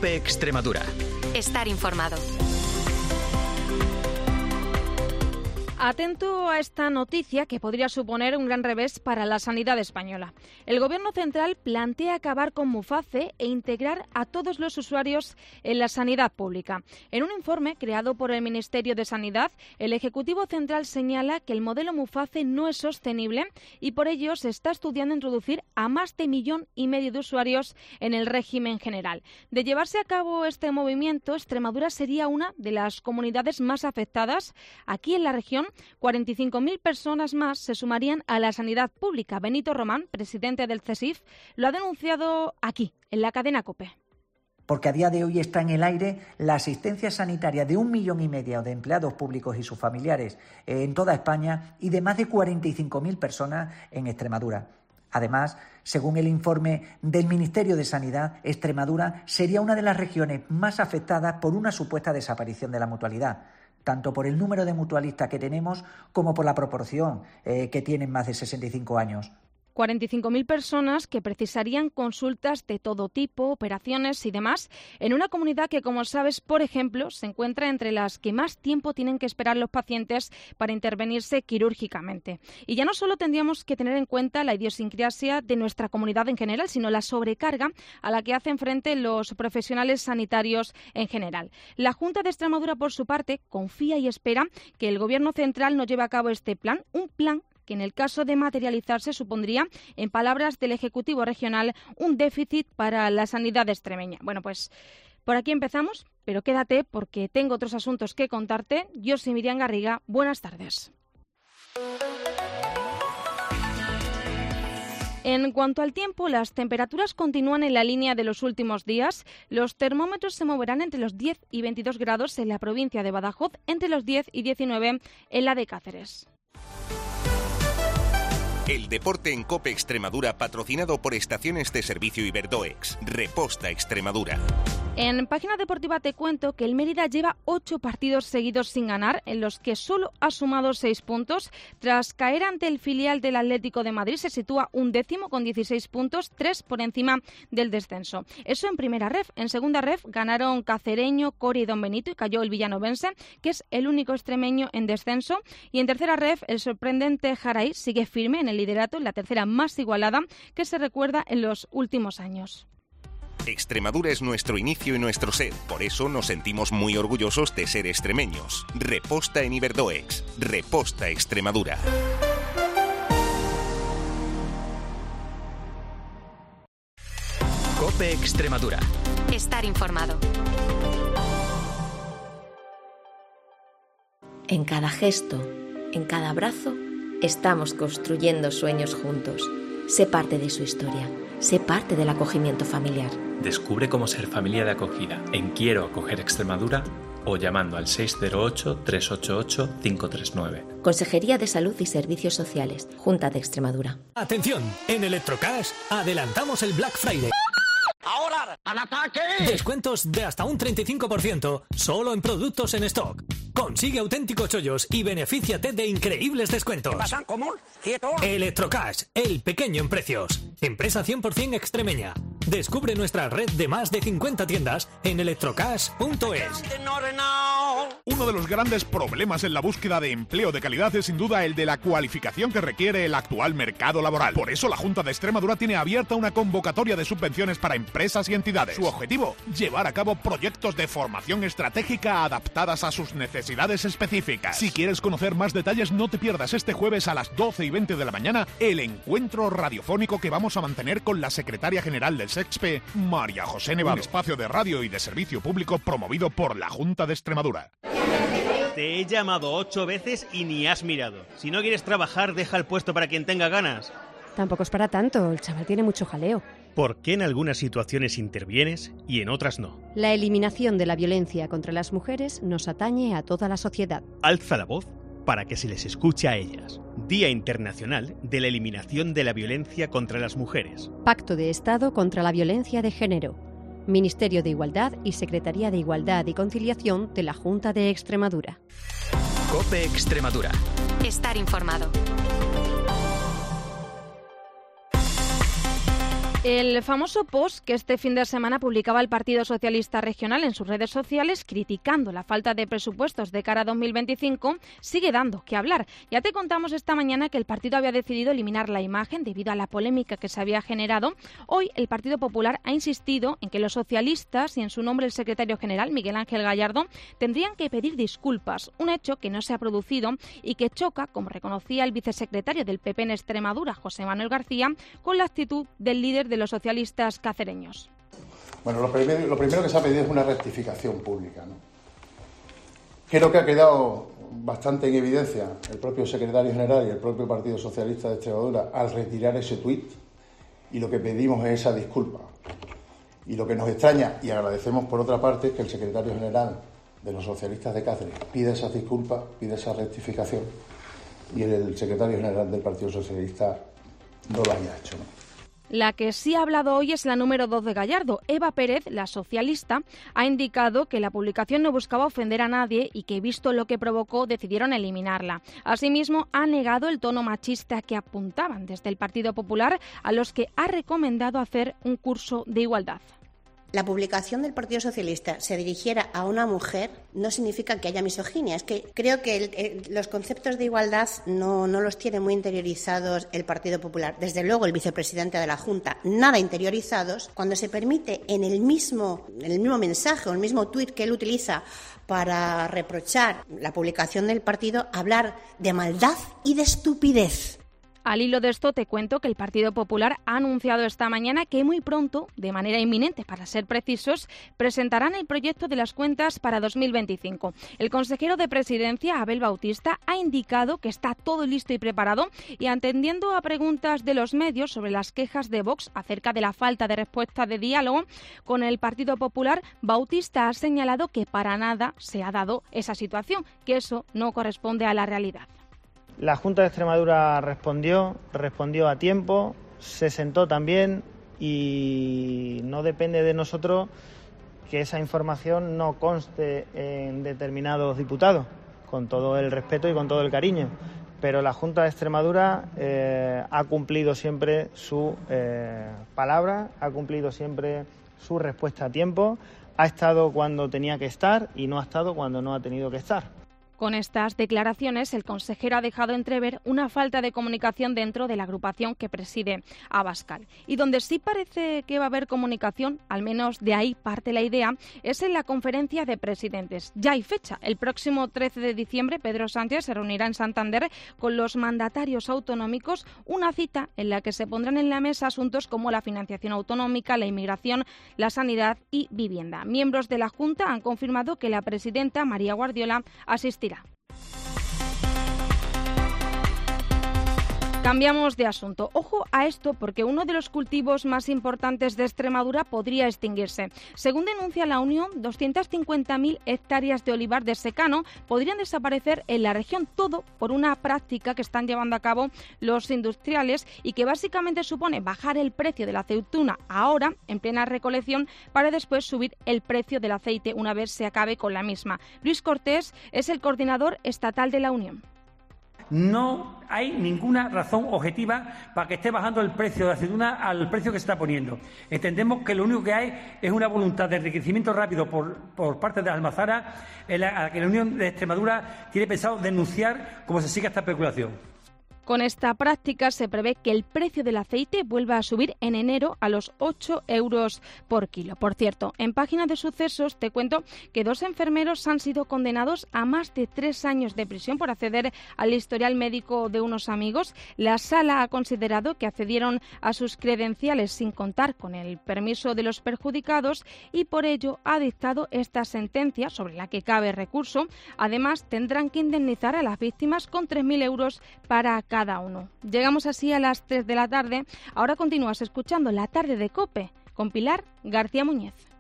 COPE Extremadura. Estar informado. Atento a esta noticia que podría suponer un gran revés para la sanidad española. El Gobierno central plantea acabar con Muface e integrar a todos los usuarios en la sanidad pública. En un informe creado por el Ministerio de Sanidad, el Ejecutivo Central señala que el modelo Muface no es sostenible y por ello se está estudiando introducir a más de 1,5 millones de usuarios en el régimen general. De llevarse a cabo este movimiento, Extremadura sería una de las comunidades más afectadas. Aquí en la región, 45.000 personas más se sumarían a la sanidad pública. Benito Román, presidente del CESIF, lo ha denunciado aquí, en la cadena COPE. Porque a día de hoy está en el aire la asistencia sanitaria de 1,5 millones de empleados públicos y sus familiares en toda España y de más de 45.000 personas en Extremadura. Además, según el informe del Ministerio de Sanidad, Extremadura sería una de las regiones más afectadas por una supuesta desaparición de la mutualidad, tanto por el número de mutualistas que tenemos como por la proporción que tienen más de 65 años. 45.000 personas que precisarían consultas de todo tipo, operaciones y demás, en una comunidad que, como sabes, por ejemplo, se encuentra entre las que más tiempo tienen que esperar los pacientes para intervenirse quirúrgicamente. Y ya no solo tendríamos que tener en cuenta la idiosincrasia de nuestra comunidad en general, sino la sobrecarga a la que hacen frente los profesionales sanitarios en general. La Junta de Extremadura, por su parte, confía y espera que el Gobierno central no lleve a cabo este plan, un plan que en el caso de materializarse supondría, en palabras del Ejecutivo Regional, un déficit para la sanidad extremeña. Bueno, pues por aquí empezamos, pero quédate porque tengo otros asuntos que contarte. Yo soy Miriam Garriga. Buenas tardes. En cuanto al tiempo, las temperaturas continúan en la línea de los últimos días. Los termómetros se moverán entre los 10 y 22 grados en la provincia de Badajoz, entre los 10 y 19 en la de Cáceres. El deporte en COPE Extremadura, patrocinado por Estaciones de Servicio Iberdoex. Reposta Extremadura. En Página Deportiva te cuento que el Mérida lleva 8 partidos seguidos sin ganar, en los que solo ha sumado 6 puntos. Tras caer ante el filial del Atlético de Madrid, se sitúa 11º con 16 puntos, 3 por encima del descenso. Eso en primera ref. En segunda ref ganaron Cacereño, Coria y Don Benito y cayó el villanovense, que es el único extremeño en descenso. Y en tercera ref, el sorprendente Jaraí sigue firme en el liderato, en la tercera más igualada que se recuerda en los últimos años. Extremadura es nuestro inicio y nuestro ser, por eso nos sentimos muy orgullosos de ser extremeños. Reposta en Iberdoex. Reposta Extremadura. COPE Extremadura. Estar informado. En cada gesto, en cada abrazo, estamos construyendo sueños juntos. Sé parte de su historia. Sé parte del acogimiento familiar. Descubre cómo ser familia de acogida en Quiero Acoger Extremadura o llamando al 608-388-539. Consejería de Salud y Servicios Sociales, Junta de Extremadura. Atención, en Electrocash adelantamos el Black Friday. ¡Ahora! ¡Al ataque! Descuentos de hasta un 35% solo en productos en stock. Consigue auténticos chollos y benefíciate de increíbles descuentos. ¿Qué pasa? ¿Cómo? ¿Quieto? Electrocash, el pequeño en precios. Empresa 100% extremeña. Descubre nuestra red de más de 50 tiendas en electrocash.es. Uno de los grandes problemas en la búsqueda de empleo de calidad es sin duda el de la cualificación que requiere el actual mercado laboral. Por eso la Junta de Extremadura tiene abierta una convocatoria de subvenciones para empresas y entidades. Su objetivo, llevar a cabo proyectos de formación estratégica adaptadas a sus necesidades específicas. Si quieres conocer más detalles, no te pierdas este jueves a las 12:20 de la mañana el encuentro radiofónico que vamos a mantener con la secretaria general del SEXPE, María José Nevado. Un espacio de radio y de servicio público promovido por la Junta de Extremadura. Te he llamado 8 veces y ni has mirado. Si no quieres trabajar, deja el puesto para quien tenga ganas. Tampoco es para tanto, el chaval tiene mucho jaleo. ¿Por qué en algunas situaciones intervienes y en otras no? La eliminación de la violencia contra las mujeres nos atañe a toda la sociedad. Alza la voz para que se les escuche a ellas. Día Internacional de la Eliminación de la Violencia contra las Mujeres. Pacto de Estado contra la Violencia de Género. Ministerio de Igualdad y Secretaría de Igualdad y Conciliación de la Junta de Extremadura. COPE Extremadura. Estar informado. El famoso post que este fin de semana publicaba el Partido Socialista Regional en sus redes sociales criticando la falta de presupuestos de cara a 2025 sigue dando que hablar. Ya te contamos esta mañana que el partido había decidido eliminar la imagen debido a la polémica que se había generado. Hoy el Partido Popular ha insistido en que los socialistas y en su nombre el secretario general Miguel Ángel Gallardo tendrían que pedir disculpas, un hecho que no se ha producido y que choca, como reconocía el vicesecretario del PP en Extremadura, José Manuel García, con la actitud del líder de los socialistas cacereños. Bueno, lo primero que se ha pedido es una rectificación pública, ¿no? Creo que ha quedado bastante en evidencia el propio secretario general y el propio Partido Socialista de Extremadura al retirar ese tuit, y lo que pedimos es esa disculpa. Y lo que nos extraña, y agradecemos por otra parte, es que el secretario general de los socialistas de Cáceres pida esas disculpas, pida esa rectificación, y el secretario general del Partido Socialista no lo haya hecho, ¿no? La que sí ha hablado hoy es la número 2 de Gallardo. Eva Pérez, la socialista, ha indicado que la publicación no buscaba ofender a nadie y que, visto lo que provocó, decidieron eliminarla. Asimismo, ha negado el tono machista que apuntaban desde el Partido Popular, a los que ha recomendado hacer un curso de igualdad. La publicación del Partido Socialista se dirigiera a una mujer no significa que haya misoginia. Es que creo que los conceptos de igualdad no los tiene muy interiorizados el Partido Popular. Desde luego el vicepresidente de la Junta, nada interiorizados. Cuando se permite en el mismo mensaje o el mismo tuit que él utiliza para reprochar la publicación del partido, hablar de maldad y de estupidez. Al hilo de esto te cuento que el Partido Popular ha anunciado esta mañana que muy pronto, de manera inminente para ser precisos, presentarán el proyecto de las cuentas para 2025. El consejero de Presidencia, Abel Bautista, ha indicado que está todo listo y preparado y, atendiendo a preguntas de los medios sobre las quejas de Vox acerca de la falta de respuesta de diálogo con el Partido Popular, Bautista ha señalado que para nada se ha dado esa situación, que eso no corresponde a la realidad. La Junta de Extremadura respondió a tiempo, se sentó también y no depende de nosotros que esa información no conste en determinados diputados, con todo el respeto y con todo el cariño. Pero la Junta de Extremadura ha cumplido siempre su palabra, ha cumplido siempre su respuesta a tiempo, ha estado cuando tenía que estar y no ha estado cuando no ha tenido que estar. Con estas declaraciones, el consejero ha dejado entrever una falta de comunicación dentro de la agrupación que preside Abascal. Y donde sí parece que va a haber comunicación, al menos de ahí parte la idea, es en la conferencia de presidentes. Ya hay fecha. El próximo 13 de diciembre, Pedro Sánchez se reunirá en Santander con los mandatarios autonómicos, una cita en la que se pondrán en la mesa asuntos como la financiación autonómica, la inmigración, la sanidad y vivienda. Miembros de la Junta han confirmado que la presidenta María Guardiola asistirá. Cambiamos de asunto. Ojo a esto, porque uno de los cultivos más importantes de Extremadura podría extinguirse. Según denuncia la Unión, 250.000 hectáreas de olivar de secano podrían desaparecer en la región, todo por una práctica que están llevando a cabo los industriales y que básicamente supone bajar el precio de la aceituna ahora, en plena recolección, para después subir el precio del aceite una vez se acabe con la misma. Luis Cortés es el coordinador estatal de la Unión. No hay ninguna razón objetiva para que esté bajando el precio de la aceituna al precio que se está poniendo. Entendemos que lo único que hay es una voluntad de enriquecimiento rápido por parte de las almazaras, a la que la Unión de Extremadura tiene pensado denunciar cómo se sigue esta especulación. Con esta práctica se prevé que el precio del aceite vuelva a subir en enero a los 8 euros por kilo. Por cierto, en Página de Sucesos te cuento que 2 enfermeros han sido condenados a más de 3 años de prisión por acceder al historial médico de unos amigos. La Sala ha considerado que accedieron a sus credenciales sin contar con el permiso de los perjudicados y por ello ha dictado esta sentencia sobre la que cabe recurso. Además, tendrán que indemnizar a las víctimas con 3.000 euros para cada uno. Llegamos así a las 3 de la tarde. Ahora continúas escuchando La Tarde de COPE con Pilar García Muñez.